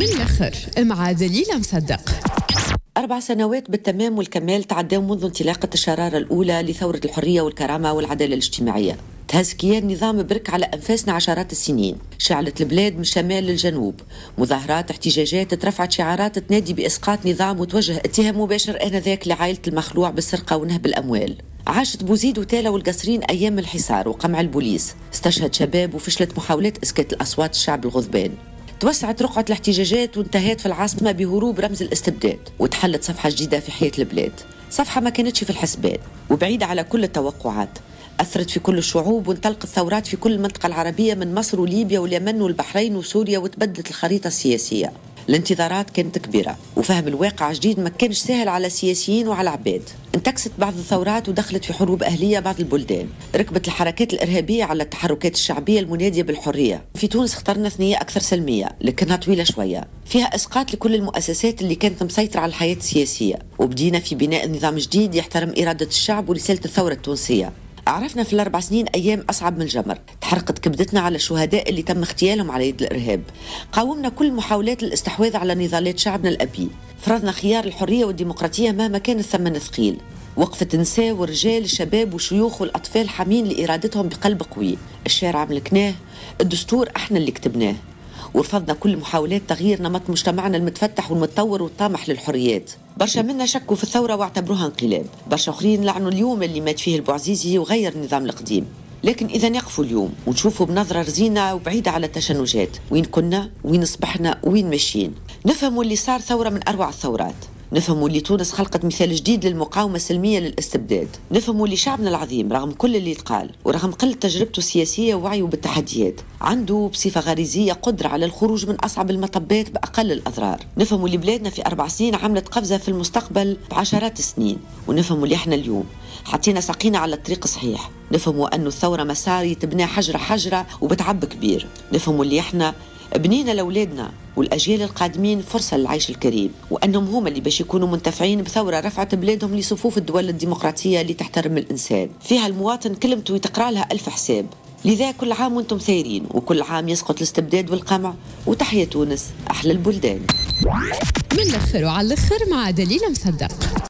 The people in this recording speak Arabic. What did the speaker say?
من الآخر مع دليلة مصدق. 4 سنوات بالتمام والكمال تعدوا منذ انطلاقة الشرارة الأولى لثورة الحرية والكرامة والعدالة الاجتماعية. تهز كيان نظام برك على أنفاسنا عشرات السنين، شعلت البلاد من الشمال للجنوب، مظاهرات احتجاجات ترفعت شعارات تنادي بإسقاط نظام وتوجه اتهام مباشر آنذاك لعائلة المخلوع بالسرقة ونهب الأموال. عاشت بوزيد وتالا والقصرين أيام الحصار وقمع البوليس، استشهد شباب وفشلت محاولات إسكات الأصوات الشعب الغضبان. توسعت رقعة الاحتجاجات وانتهت في العاصمة بهروب رمز الاستبداد، وتحلت صفحة جديدة في حياة البلاد، صفحة ما كانتش في الحسبان وبعيدة على كل التوقعات. أثرت في كل الشعوب وانطلقت ثورات في كل المنطقة العربية من مصر وليبيا واليمن والبحرين وسوريا، وتبدلت الخريطة السياسية. الانتظارات كانت كبيرة وفهم الواقع جديد ما كانش سهل على السياسيين وعلى العباد. انتكست بعض الثورات ودخلت في حروب أهلية بعض البلدان، ركبت الحركات الإرهابية على التحركات الشعبية المنادية بالحرية. في تونس اخترنا ثنية أكثر سلمية لكنها طويلة شوية، فيها إسقاط لكل المؤسسات اللي كانت مسيطرة على الحياة السياسية، وبدينا في بناء نظام جديد يحترم إرادة الشعب ورسالة الثورة التونسية. عرفنا في ال4 سنين أيام أصعب من الجمر، تحرقت كبدتنا على الشهداء اللي تم اغتيالهم على يد الإرهاب. قاومنا كل محاولات الاستحواذ على نضالات شعبنا الأبي، فرضنا خيار الحرية والديمقراطية مهما كان الثمن ثقيل. وقفت النساء والرجال الشباب والشيوخ والأطفال حامين لإرادتهم بقلب قوي. الشارع ملكناه، الدستور احنا اللي كتبناه، ورفضنا كل محاولات تغيير نمط مجتمعنا المتفتح والمتطور والطامح للحريات. برشا منا شكوا في الثورة واعتبروها انقلاب، برشا آخرين لعنوا اليوم اللي مات فيه البوعزيزي وغير النظام القديم. لكن إذا نقفوا اليوم ونشوفوا بنظرة رزينة وبعيدة على التشنجات، وين كنا، وين صبحنا، وين ماشيين، نفهموا اللي صار ثورة من أروع الثورات، نفهموا اللي تونس خلقت مثال جديد للمقاومة السلمية للاستبداد، نفهموا اللي شعبنا العظيم رغم كل اللي يتقال ورغم قلة تجربته السياسية ووعيه بالتحديات عنده بصفة غريزية قدرة على الخروج من أصعب المطبات بأقل الأضرار. نفهموا اللي بلادنا في 4 سنين عملت قفزة في المستقبل بعشرات السنين، ونفهموا اللي احنا اليوم حطينا ساقينا على الطريق الصحيح. نفهموا أنه الثورة مسار يتبنى حجرة حجرة وبتعب كبير. نفهموا اللي احنا بنينا لأولادنا والأجيال القادمين فرصة للعيش الكريم، وأنهم هم اللي باش يكونوا منتفعين بثورة رفعت بلادهم لصفوف الدول الديمقراطية اللي تحترم الإنسان، فيها المواطن كلمته يتقرأ لها 1000 حساب. لذا كل عام وانتم ثايرين، وكل عام يسقط الاستبداد والقمع، وتحيا تونس أحلى البلدان. من الآخر وعلى الآخر مع دليلة مصدق.